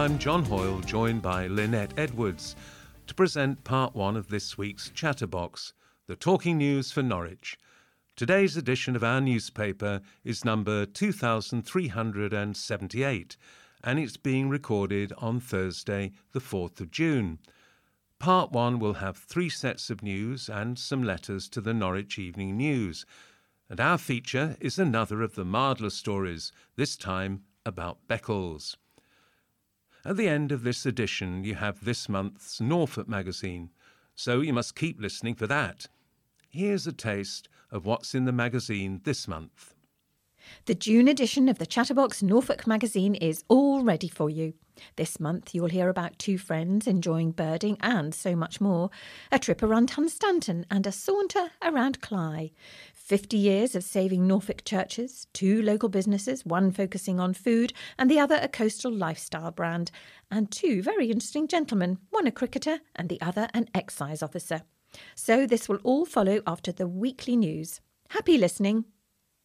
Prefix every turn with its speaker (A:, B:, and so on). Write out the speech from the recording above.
A: I'm John Hoyle, joined by Lynette Edwards, to present part one of this week's Chatterbox, the talking news for Norwich. Today's edition of our newspaper is number 2378, and it's being recorded on Thursday, the 4th of June. Part one will have 3 sets of news and some letters to the Norwich Evening News. And our feature is another of the Mardler stories, this time about Beccles. At the end of this edition, you have this month's Norfolk magazine, so you must keep listening for that. Here's a taste of what's in the magazine this month.
B: The June edition of the Chatterbox Norfolk magazine is all ready for you. This month you'll hear about 2 friends enjoying birding and so much more, a trip around Dunstanton and a saunter around Cley, 50 years of saving Norfolk churches, 2 local businesses, one focusing on food and the other a coastal lifestyle brand, and 2 very interesting gentlemen, one a cricketer and the other an excise officer. So this will all follow after the weekly news. Happy listening.